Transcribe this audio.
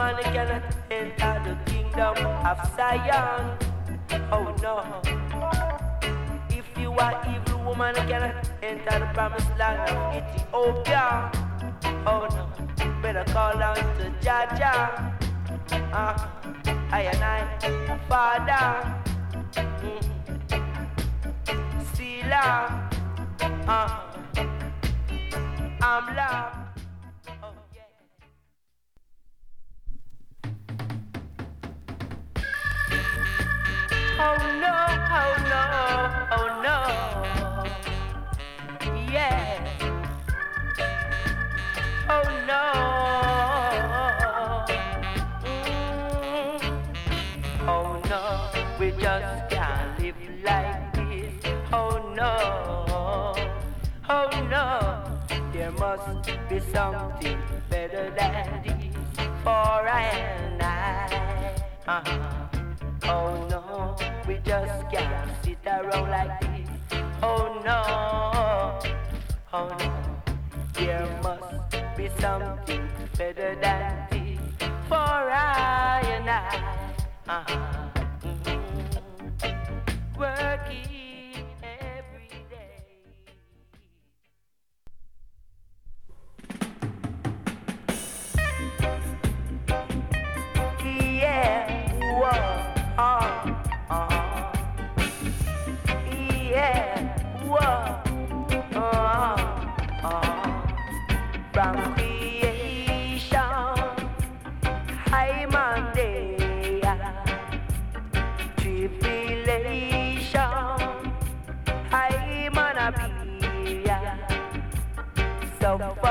woman cannot enter the kingdom of Zion. Oh no. If you are evil woman cannot enter the promised land of Ethiopia. Oh no. Better call out to Jaja. I and I, Father. Sila. I'm love. Oh no, oh no, oh no. Yeah. Oh no. Oh no, we just can't live like this. Oh no. Oh no. There must be something better than this for I and I. Oh no, we just can't sit around like this. Oh no, oh no, there must be something better than this for I and I. Working every day. Yeah, whoa. Yeah, whoa, from creation, high Monday, tribulation, high Manabia, so